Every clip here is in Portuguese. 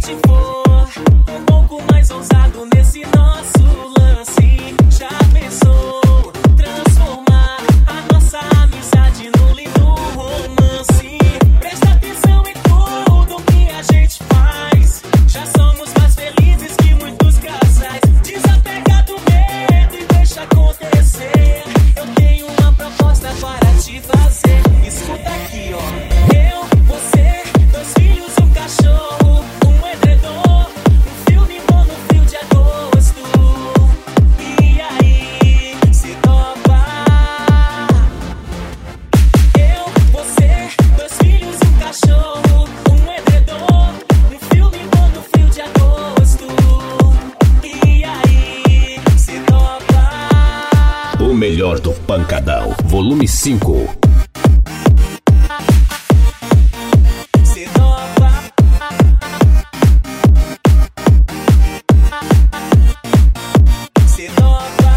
gente for um pouco mais ousado nesse nosso lance, já pensou transformar a nossa amizade num lindo romance? Presta atenção em tudo que a gente faz, já somos mais felizes que muitos casais. Desapega do medo e deixa acontecer. Eu tenho uma proposta para te fazer. Escuta aqui, ó. Eu, você, 2 filhos e um cachorro, um edredom, um filme bom no frio de agosto. E aí, se topa? Eu, você, 2 filhos e um cachorro, um edredom, um filme bom no frio de agosto. E aí, se topa? O melhor do Pancadão, volume 5. Se topa? Se topa?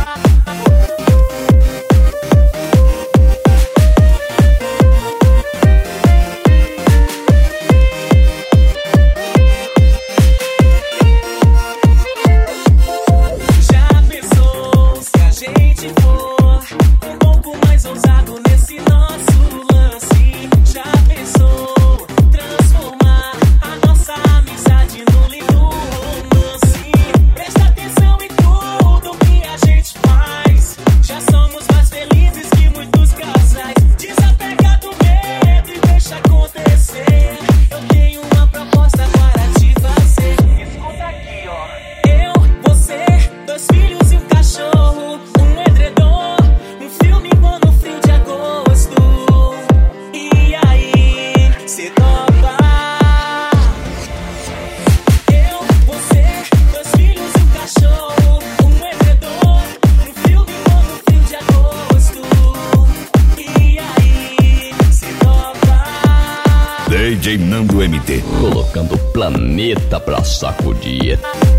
Já pensou se a gente for um pouco mais ousado nesse nosso lance? Já pensou transformar a nossa amizade num lindo romance? Presta atenção em tudo que a gente faz, já somos mais felizes que muitos casais. Desapega do medo e deixa acontecer. Eu tenho uma proposta para te fazer. Escuta aqui, ó. Eu, você, 2 filhos e um cachorro, um edredom, um filme bom no frio de agosto. E aí, se topa? Eu, você, 2 filhos e um cachorro, um edredom, um filme bom no frio de agosto. E aí, se topa? DJ Nando MT, colocando o planeta pra sacudir.